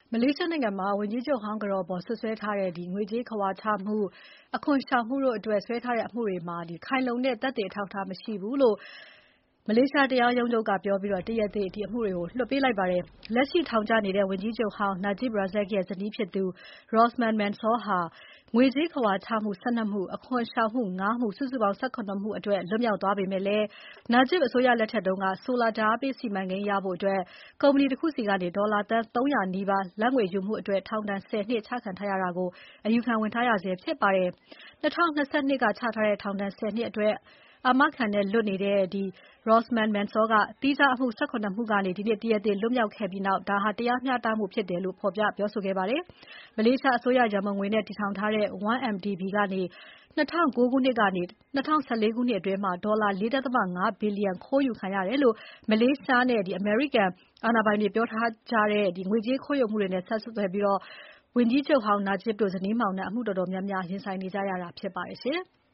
မလေးရှားနိုင်ငံမှာဝန်ကြီးချုပ်ဟောင်းကတော်ပေါ်စွပ်စွဲထားတဲ့ငွေကြေးခဝါချမှု၊ အခွန်ရှောင်မှုတို့အတွက်စွဲထားတဲ့အမှုတွေမှာခိုင်လုံတဲ့သက်သေအထောက်အထားမရှိဘူးလို့မလေးရှားတရားရုံးချုပ်ကပြောပြီးတရားသေအမှုတွေကိုလွှတ်ပေးလိုက်ပါတယ်။ လက်ရှိထောင်ကျနေတဲ့ဝန်ကြီးချုပ်ဟောင်း Najib Razak ရဲ့ဇနီးဖြစ်သူ Rosmah Mansor ဟာငွေကြေးခဝါချမှု ၁၂ မှု၊ အခွန်ရှောင်မှု ၅ မှု စုစုပေါင်း ၁၇ မှုအတွက်လွတ်မြောက်သွားပေမဲ့ Najib အစိုးရလက်ထက်က ဆိုလာဓါတ်အားပေးစီမံကိန်းရဖို့ ကုမ္ပဏီတခုဆီကနေဒေါ်လာသန်း ၃၀၀ နီးပါးလာဘ်ငွေယူမှုအတွက် ထောင်ဒဏ် ၁၀ နှစ်ချခံထားရတာကို အယူခံဝင်ထားရဆဲဖြစ်ပါတယ်။ ၂၀၂၂ ကချထားတဲ့ထောင်ဒဏ် ၁၀ နှစ်အတွက် အာမခံနဲ့လွတ်နေတဲ့ Rosmah Mansor ကသီးခြားအမှု ၁၇ မှုကနေ ဒီနေ့ တရားသေလွတ်မြောက်ခဲ့ပြီးနောက် ဒါဟာတရားမျှတမှုဖြစ်တယ်လို့ ဖော်ပြပြောဆိုခဲ့ပါတယ်။ မလေးရှားအစိုးရရန်ပုံငွေနဲ့တည်ထောင်ထားတဲ့ 1MDB ကနေ ၂၀၀၉ ခုနှစ်ကနေ ၂၀၁၄ ခုနှစ်အတွင်း ဒေါ်လာ ၄.၅ ဘီလီယံခိုးယူခံရတယ်လို့ မလေးရှားနဲ့အမေရိကန်အာဏာပိုင်တွေပြောထားကြတဲ့ငွေကြေးခိုးယူမှုတွေနဲ့ဆက်စပ်ပြီး ဝန်ကြီးချုပ်ဟောင်း Najib တို့ဇနီးမောင်နှံအမှုတော်တော်များများရင်ဆိုင်နေကြရတာဖြစ်ပါတယ်ရှင်။